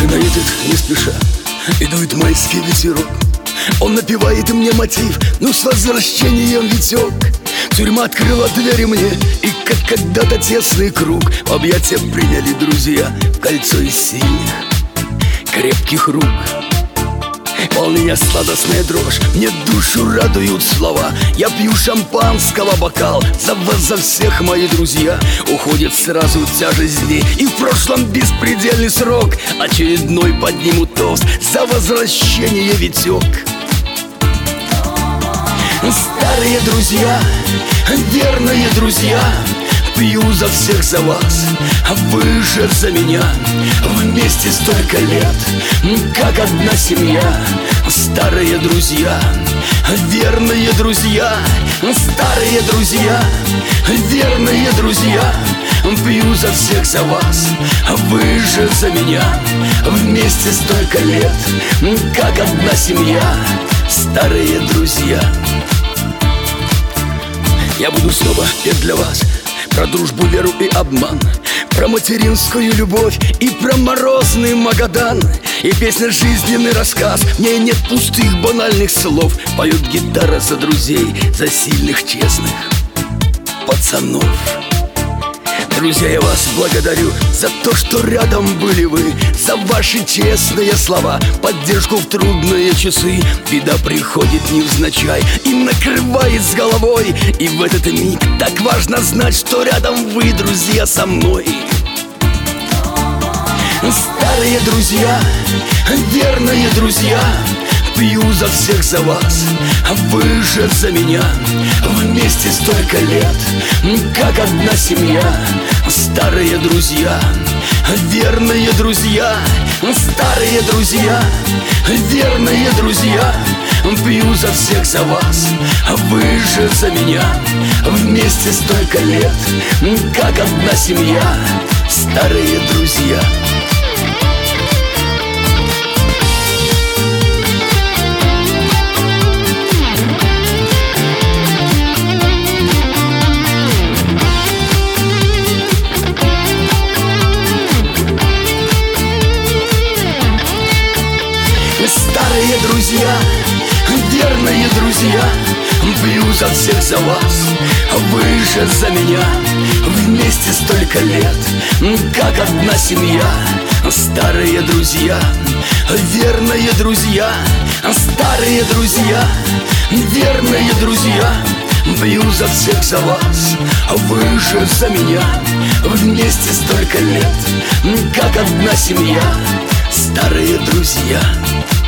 Машина едет не спеша, и дует майский ветерок. Он напевает мне мотив, ну с возвращением, Витек. Тюрьма открыла двери мне, и как когда-то тесный круг в объятия приняли друзья в кольцо из синих крепких рук. Волнение, сладостная дрожь, мне душу радуют слова. Я пью шампанского бокал за вас, за всех, мои друзья. Уходит сразу тяжесть дней, и в прошлом беспредельный срок. Очередной подниму тост за возвращение, Витек. Старые друзья, верные друзья, пью за всех, за вас, а вы же за меня. Вместе столько лет, как одна семья. Старые друзья, верные друзья, старые друзья, верные друзья, пью за всех, за вас, а вы же за меня. Вместе столько лет, как одна семья. Старые друзья. Я буду снова петь для вас про дружбу, веру и обман, про материнскую любовь и про морозный Магадан. И песня жизненный рассказ, в ней нет пустых банальных слов. Поет гитара за друзей, за сильных, честных пацанов. Друзья, я вас благодарю за то, что рядом были вы, за ваши честные слова, поддержку в трудные часы. Беда приходит невзначай и накрывает с головой, и в этот миг так важно знать, что рядом вы, друзья, со мной. Старые друзья, верные друзья, пью за всех, за вас, а вы же за меня. Вместе столько лет, как одна семья. Старые друзья, верные друзья, старые друзья, верные друзья, пью за всех, за вас, а вы же за меня. Вместе столько лет, как одна семья. Старые друзья. Старые друзья, верные друзья, пью за всех, за вас, а вы же за меня. Вместе столько лет, как одна семья. Старые друзья, верные друзья, старые друзья, верные друзья, пью за всех, за вас, а вы же за меня. Вместе столько лет, как одна семья. Старые друзья.